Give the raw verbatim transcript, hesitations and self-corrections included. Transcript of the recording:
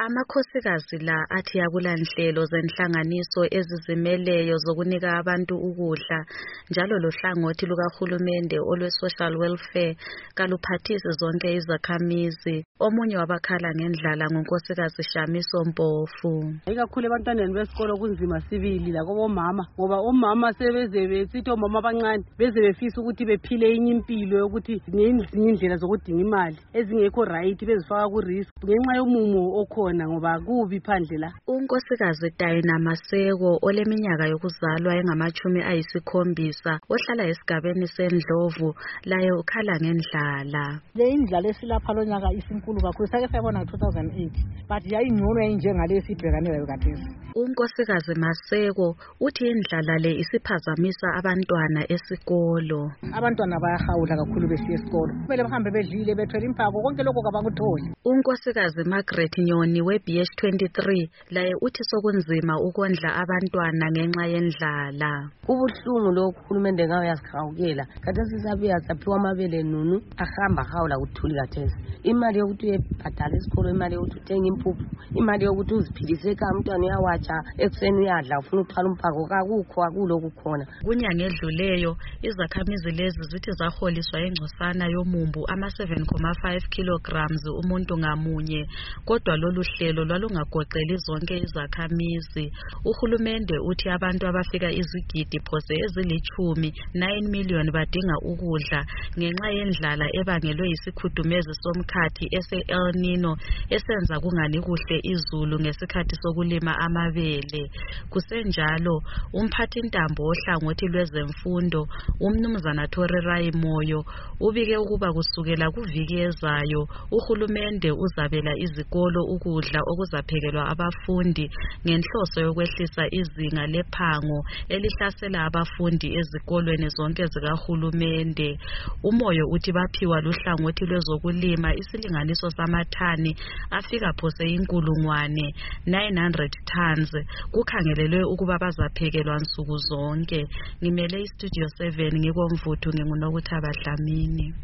Amakhosikazi la athi akulanhlelo zenhlanganiso ezizimeleyo zokunika abantu ukudla njalo lohlangothi lukahulumende olwe-social welfare kaluphathisi zonke izakhamizi. Omunye wabakhala ngendlala ngunkosikazi Shamiso Mpofu. Ikakhulu ebantwaneni besikolo kunzima sibili lakobomama ngoba omama sebeze besithi omama abancane beze befisa ukuthi bephile enye impilo yokuthi ngezinye indlela zokudinga imali ezingekho right bezifaka ku risk ngenxa yomumo okhona ngoba kubi phandle la. Unkosikazi Dayina Maseko oleminyaka yokuzalwa engamachumi ayisikhombisa ohlala esigabeni seNdlovu laye ukhala ngendlala. Le indlala esilapha lonyaka isinkulu kakhulu sake sayibona ngo two thousand eight but yayingcono yayinjengalesi ibhekane layo khathesi. Unkosikazi Maseko uthi indlala le isiphazamisa abantwana esikolo. Abantwana bayahawula kakhulu besiya esikolo. Kumele bahambe bedlile bethwele imphako konke lokho kabakutholi. Unkosikazi Margaret Nyoni we B H twenty-three laye uthi sokunzima ukondla abantwana ngenxa yendlala. Kubuhlungu lokhu uhulumende ngawe yasikhawukela. Khathesi sabuya saphiwa amabele nunu ahamba hawula kuthuli khathesi. Imali yokuthi uyebhadala esikolo, imali yokuthi uthenge impuphu, imali yokuthi uziphilise ekhaya umntwana uyawatsha ekuseni uyadla ufuna uthwala umphako kakukho akuloku khona. Kunyanga edluleyo izakhamizi lezi zithi zaholiswa engcosana yomumbu ama seven point five kilograms umuntu ngamunye kodwa lolu hlelo lwalungagoqeli zonke izakhamizi. Uhulumende uthi abantu abafika izigidi phose ezilithumi nine million badinga ukudla ngenxa yendlala ebangelwe yisikhudumezi somkhathi ese El Nino esenza kungani kuhle izulu ngesikhathi sokulima amabele. Kusenjalo umphathi ntambo ohlangothi lwezemfundo umnumzana Thorirai Moyo ubike ukuba kusukela kuviki ezayo uhulumende uzabela izikolo ukudla okuzaphekelwa abafundi ngenhloso yokwehlisa izinga lephango elihlasela abafundi ezikolweni zonke zikahulumende. Umoyo uthi baphiwa luhlangothi lwezokulima isilinganiso samathani afika phose inkulungwane nine hundred tons kukhangelelwe ukuba bazaphekelwa nsuku zonke. Ngimele iStudio seven ngikoMvuthu nginguNokuthaba Dlamini.